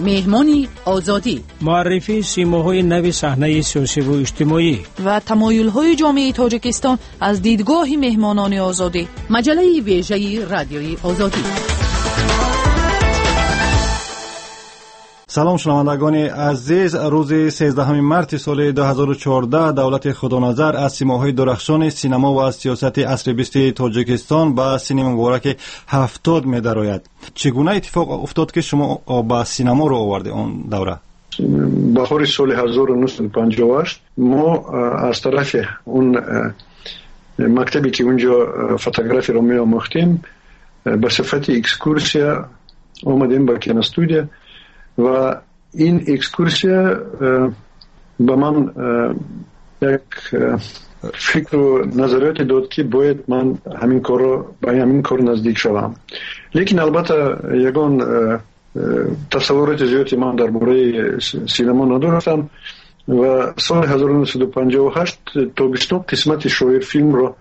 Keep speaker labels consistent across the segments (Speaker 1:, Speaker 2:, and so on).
Speaker 1: مهمانی آزادی،
Speaker 2: معرفی سیماهای نو صحنه سیاسی و اجتماعی
Speaker 1: و تمایل‌های جامعه تاجیکستان از دیدگاه مهمانان آزادی. مجله ویژه رادیوی آزادی.
Speaker 3: سلام شنوندگان عزیز، روز 13 مارس سال 2014 دولت خدانظر از سیماهای درخشان سینما و از سیاست عصر 20 تاجیکستان به سینما مبارک 70 می درآید. چگونه اتفاق افتاد که شما به سینما رو آورده اون دوره؟
Speaker 4: بهار سال 1958 ما از طرف اون مکتبی که اونجا فوتوگرافی رو می آموختیم به صفت اکسکورسیا آمدیم به کینوستودیو و این اکسکورسیا به من یک فکر و نظریات داد که باید من همین کار نزدیک شوم. لیکن البته یگان تصورات زیادی من درباره سینما نداشتم و سال 1958 تابستون قسمت شاعر فیلم رو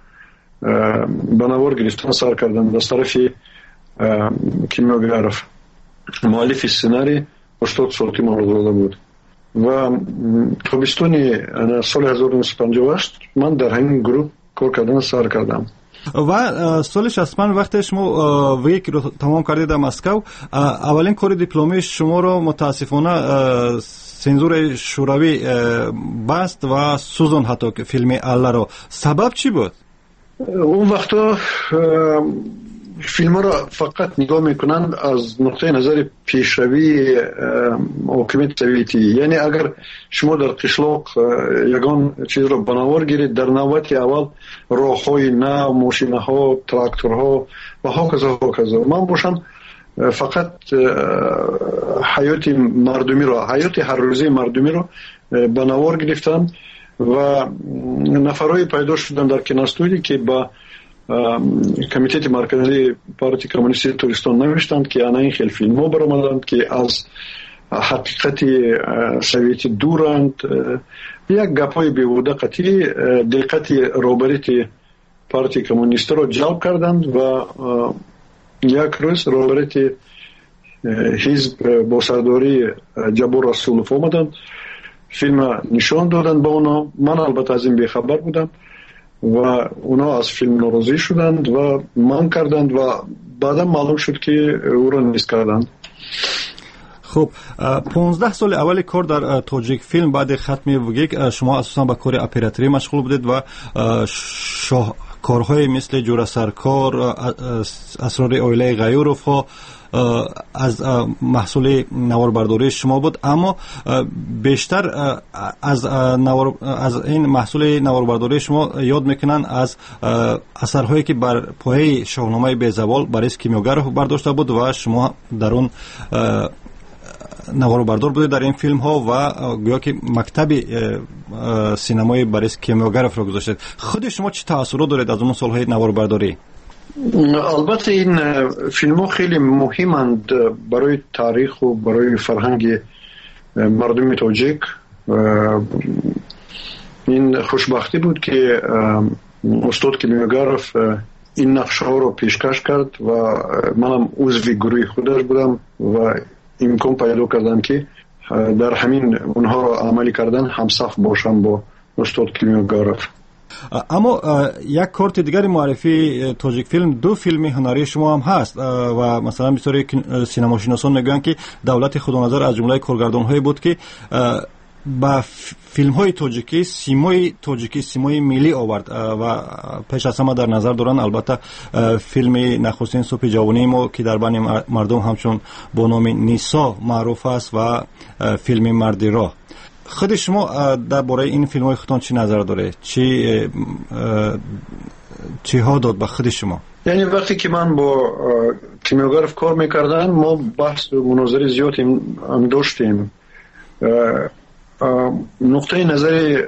Speaker 4: به نوار گرفتن سر کردم از طرف کیمیاگراف. مؤلف سناری استاد سلطی مرادزاده بود و تابستون سال 1958 من در همین گروه کار کردن سر کردم.
Speaker 3: و سال 60 وقتی شما ویک رو تمام کردید در مسکو، اولین کار دیپلمی شما رو متاسفانه سنزور شوروی بست و سوزان حتی فیلم الله رو. سبب چی بود؟
Speaker 4: اون وقتا فیلم را فقط نگاه میکنند از نقطه نظر پیشروی حکومت سوویتی. یعنی اگر شما در قشلاق یگان چیز را بنوار گیرید، در نوبت اول راههای نو، ماشین‌ها، تراکتورها و هاکذا من باشم فقط حیات مردمی را، حیات هر روزه مردمی را بنوار گرفتم و نفرای پیدا شدن در کینوستودیو که با کمیته مرکزی پارتی کمونیستی تاجیکستان نوشتند که انا این خیلی فیلم ها برآمدند که از حقیقت سوویتی دورند. یک گپای بیهوده قطعی دقت رهبری پارتی کمونیستی را جلب کردند و یک روز رهبری حزب با سرداری جبار رسولوف آمدند، فیلم نشان دادند به اونا. من البته از این بیخبر بودم و اونا از فیلم ناراضی شدند و من کردند و بعدا معلوم شد که او را نیست کردند.
Speaker 3: خب 15 سال اول کار در تاجیک فیلم بعد ختم وگیک شما اساسا به کار اپراتوری مشغول بودید و کارهای مثل جورا سرکار، اسرار اویله غیوروف ها از محصول نواربرداری شما بود. اما بیشتر از این محصول نواربرداری شما یاد میکنن از اثرهایی که بر پایه شاهنامه بیزوال بریس کیمیاگراف برداشته بود و شما در اون نواربردار بودید در این فیلم ها و گویا که مکتب سینمای بریس کیمیاگراف را گذاشتید. خود شما چه تأثیرات دارید از اون سالهای نواربرداری؟
Speaker 4: البته این فیلم ها خیلی مهمند برای تاریخ و برای فرهنگ مردم تاجیک. این خوشبختی بود که استاد کیمیاگراف این نقشه ها رو پیشکش کرد و منم عضو گروه خودش بودم و امکان پیدا کردم که در همین اونها رو عملی کردن همصف باشم با استاد کیمیاگراف.
Speaker 3: اما یک کارت دیگری معرفی تاجیک فیلم، دو فیلم هنری شما هم هست و مثلا بسیاری سینما شناسان میگن که دولت خدانظر از جمله کارگردان هایی بود که با فیلم های تاجیکی سیمای ملی آورد و پیش از همه در نظر دارن البته فیلم نخستین صبح جوانی ما که در بین مردم همچون با نام نیسا معروف است و فیلم مردی راه. خود شما درباره این فیلم های خودتان چی نظر داره؟ چی ها داد به خود شما؟
Speaker 4: یعنی وقتی که من با کیمیاگراف کار میکردن ما بحث و مناظره زیاد هم داشتیم. نقطه نظر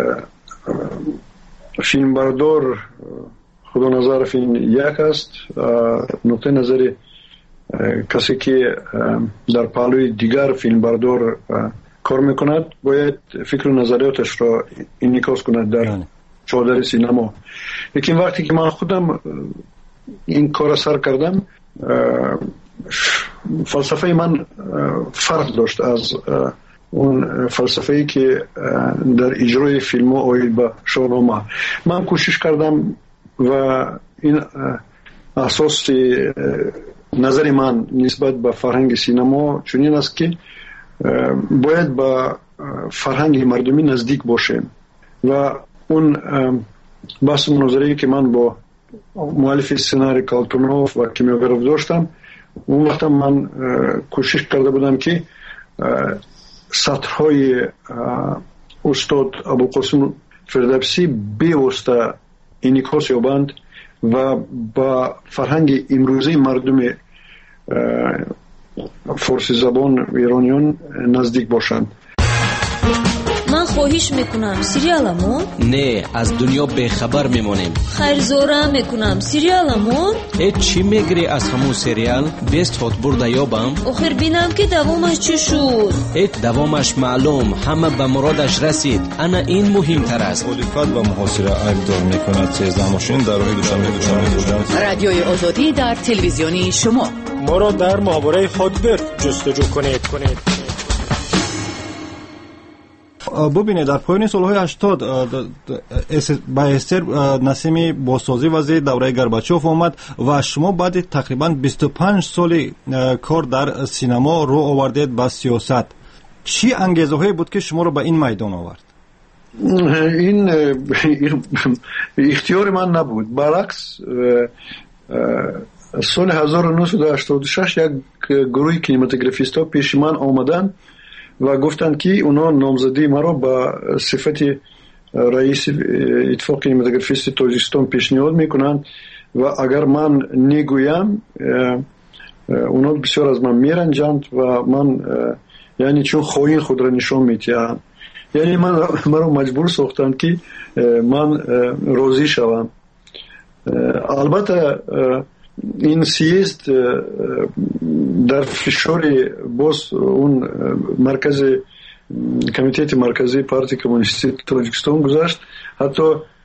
Speaker 4: فیلمبردار خدانظر فیلم یک است، نقطه نظر کسی که در پهلوی دیگر فیلمبردار کار میکند باید فکر و نظریاتش را انعکاس کند در چادر سینما. لیکن وقتی که من خودم این کار سر کردم، فلسفه من فرق داشت از اون فلسفه‌ای که در اجرای فیلم ها آید به شاهنامه. من کوشش کردم و این اساس نظر من نسبت به فرهنگ سینما چنین است که باید به فرهنگ مردمی نزدیک باشیم و اون بحث مناظره‌ای که من با مؤلف سناریو کالتونوف و کیمیاگراف داشتم، اون وقت من کوشش کرده بودم که سطرهای استاد ابوالقاسم فردوسی بیوسته انعکاس یابند و با فرهنگ امروزی مردم فارسی زبان ایرانیان نزدیک باشند.
Speaker 5: من خواهش میکنم سریالمون
Speaker 6: نه از دنیا بیخبر میمونیم.
Speaker 5: خیر زورم میکنم سریالمون
Speaker 6: چی میگری از همون سریال بیست هات برده یابم
Speaker 5: آخر بینم که دوامش چی شد.
Speaker 6: دوامش معلوم، همه به مرادش رسید. انا این مهمتر است.
Speaker 3: مخالفت با محاصره ایبدار میکند 13 ماشین در راه دوشنبه.
Speaker 1: رادیوی آزادی در تلویزیونی شما.
Speaker 2: ما را در ماهواره خودبرد جستجو کنید.
Speaker 3: ببینید در پایان سالهای 80 با استر نسیمی بازسازی وضعیت دوره گورباچوف آمد و شما بعد تقریبا 25 سال کار در سینما رو آوردید به سیاست. چی انگیزه‌هایی بود که شما رو به این میدان آورد؟
Speaker 4: این اختیار من نبود. برعکس سال 1986 یک گروه کینماتوگرافیست‌ها پیش من آمدن و گفتند که اونا نامزدی مرا با صفت رئیس اتفاق کینماتوگرافیست تاجیکستان پیشنهاد میکنند و اگر من نگویم اونا بسیار از من میرنجند و من یعنی چون خواهی خود را نشان میدهند. یعنی مرا مجبور ساختند که من راضی شوم. البته این سیست در فشار باز اون مرکز کمیته مرکزی پارتی کمونیستی تاجیکستان گذاشت. حتی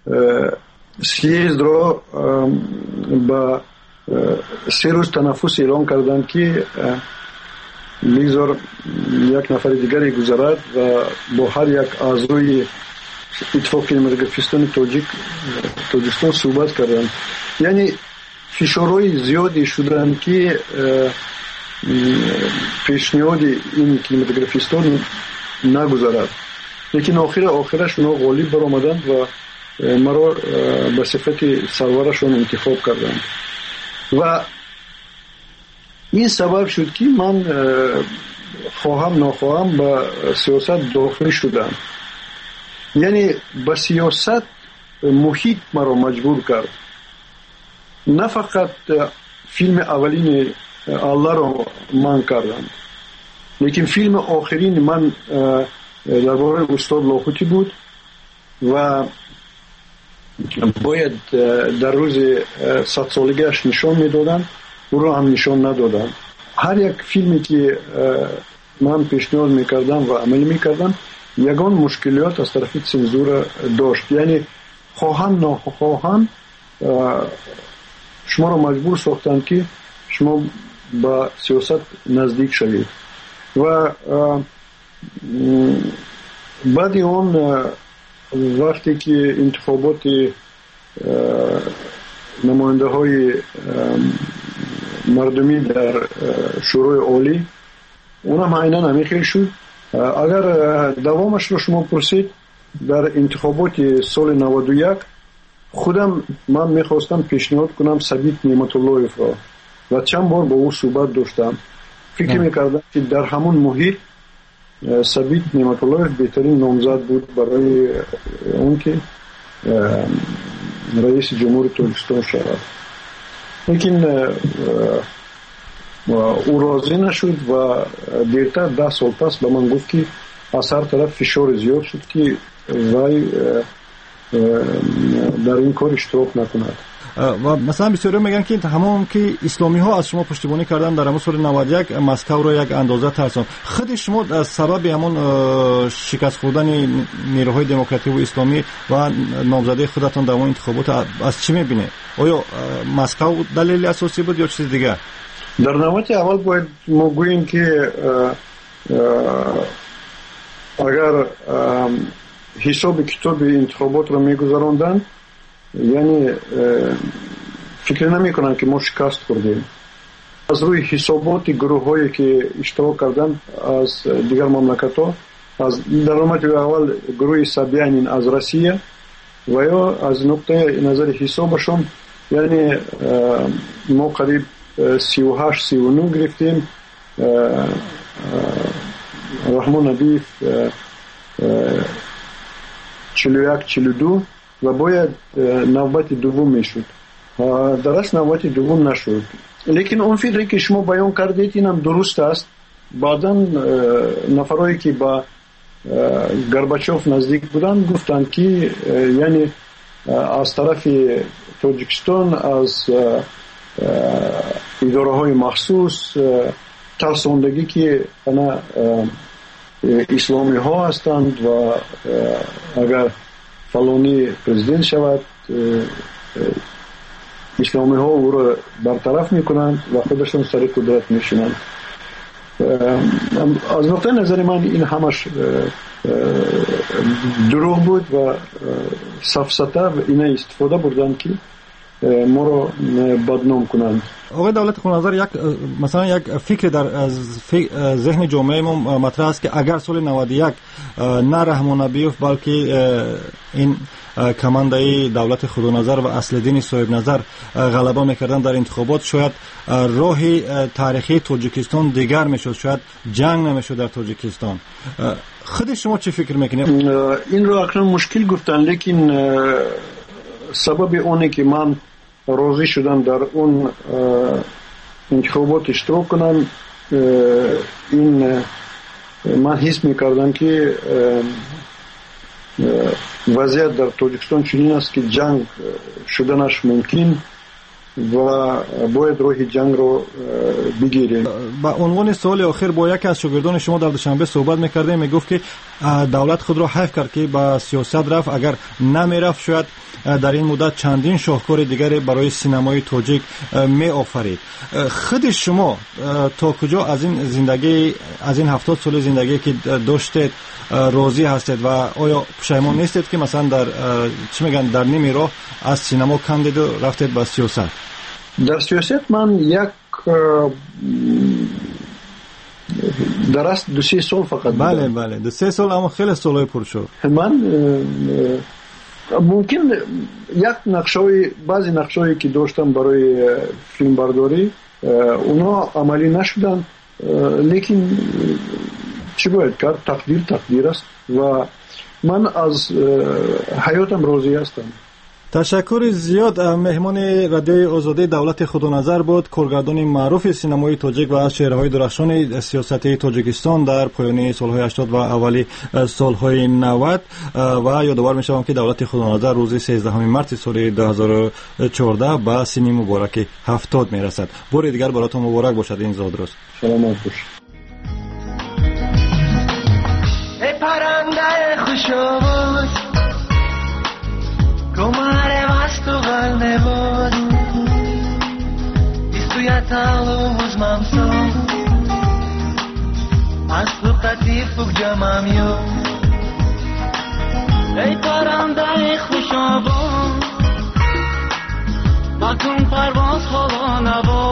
Speaker 4: سیست را با 3 روز تنفس اعلام کردند که بگذار یک نفر دیگری گذارد و با هر یک اعضای اتفاق کینماتوگرافیستان تاجیکستان صحبت کردند. یعنی فشارهای زیادی شدن که پیشنهاد این کینماتوگرافیستان نگذارد، لیکن آخرش اونا غالب برآمدند و مرا به صفت سرورشون انتخاب کردند و این سبب شد که من خواهم نخواهم به سیاست داخل شدم. یعنی به سیاست محیط مرا مجبور کرد. نه فقط فیلم اولین الله رو من کردم، لیکن فیلم آخرین من درباره استاد لاهوتی بود و باید در روز 100 سالگیش نشان میدادن، او رو هم نشان ندادن. هر یک فیلمی که من پیشنهاد میکردم و عمل میکردم یگان مشکلات از طرف سنزور داشت. یعنی خواهم ناخواهم شما رو مجبور ساختن که شما با سیاست نزدیک شوید و بعد اون وقتی که انتخابات نماینده های مردمی در شورای عالی اونم عیناً همین شد. اگر دوامش رو شما پرسید در انتخابات سال 91 خودم من میخواستم پیشنهاد کنم ثابت نعمت اللهیف را و چند بار با او صحبت داشتم. فکر میکردم که در همون محیط ثابت نعمت اللهیف بهترین نامزد بود برای اون که رئیس جمهور تاجیکستان شود، لیکن او راضی نشد و دیرتر 10 سال پس به من گفت که از هر طرف فشار زیاد شد که وای در این کار اشتراک نکند.
Speaker 3: و مثلا بسیاری میگن که همون که اسلامی ها از شما پشتیبانی کردن در همون سال 91 مسکو رو یک اندازه ترسان. خود شما از سبب همون شکست خوردن نیروهای دموکراتیک و اسلامی و نامزدی خودتون در اون انتخابات از چی میبینه؟ آیا مسکو دلیل اساسی بود یا چیز دیگه؟
Speaker 4: در نوبت اول باید ما گوییم که اگر حساب کتاب انتخابات رو میگذراندن، یعنی فکر نمی کنن که ما شکست خوردیم. از روی حسابات گروه هایی که اشتراک کردن از دیگر مملکت ها، در نوبت اول گروه سابیانین از روسیه و یا از نقطه نظر حسابشون، یعنی ما قریب 38-39 گرفتیم، رحمان ندیف 41-42 و باید نوبت دوم میشد. درست نوبت دوم نشد. لیکن اون فکری که شما بیان کردید اینم درست است. بعداً نفرایی که با گورباچوف نزدیک بودن گفتن که یعنی از طرف تاجیکستان از اداره های مخصوص ترساندگی که اسلامی ها هستند و اگر فلانی پرزیدنت شود اسلامی ها او را برطرف میکنند و خودشون سر قدرت میشنند. از نقطه نظر من این همش دروغ بود و سفسطه و اینه استفاده بردن که ما رو بدنام کنند.
Speaker 3: آقای دولت خونازر، یک مثلا یک فکر در ذهن جامعه ما مطرح است که اگر سال 91 نه رحمان ابیوف بلکه این کمانده دولت خودنظر و اصلدین صاحب نظر غلبه میکردن در انتخابات، شاید راه تاریخی تاجیکستان دیگر میشد، شاید جنگ نمیشد در تاجیکستان. خود شما چه فکر میکنید؟
Speaker 4: این رو اکنون مشکل گفتن، لیکن سبب اونه که من راضی شدم در اون انتخابات اشتراک کنم، این من حس میکردم که وضعیت در تاجیکستان چنین است که جنگ شدنش ممکن و باید راه جنگ رو بگیریم.
Speaker 3: با عنوان سوال آخر با یکی از شاگردان شما در دوشنبه صحبت میکردیم، میگفت که دولت خود را حیف کرد که با سیاست رفت، اگر نمیرفت شاید در این مدت چندین شاهکار دیگری برای سینمای تاجیک می آفرید. خود شما تا کجا از این زندگی، از این 70 سال زندگی که داشتید راضی هستید و آیا پشیمان نیستید که مثلا در چی میگن در نیمه راه از سینما کندید و رفتید به سیاست؟
Speaker 4: در سیاست من یک درست 2-3 سال فقط.
Speaker 3: بله 2-3 سال، اما خیلی سالهای پرشور.
Speaker 4: من ممکن یک نقشه‌ای، بعضی نقشه‌ای که داشتم برای فیلم برداری اونا عملی نشدن، لیکن چی باید کرد؟ تقدیر است و من از حیاتم راضی هستم.
Speaker 3: تشکر زیاد. مهمان رادیوی آزادی دولت خودنظر بود، کارگردان معروف سینمای تاجیک و از چهره‌های درخشان سیاستی تاجیکستان در پایان سالهای 80 و اوایل سالهای 90. و یادآور می‌شوم که دولت خودنظر روز 13 مارس سال 2014 به سین مبارک 70 میرسد. بار دیگر براتون مبارک باشد این زادروز.
Speaker 4: سلامت باشید.
Speaker 7: ای پرنده خوش‌آواز Комаре вастугалне воду Истуя талумуз мамсо Аслуқати фугҷамам ё Эй парандаи хушабон Макун парвоз ҳоло наво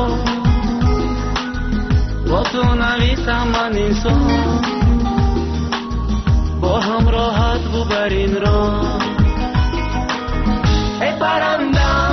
Speaker 7: Бо ту нависам ман инсон Бо ҳамроҳат бу бар ин роҳ Hey, paranda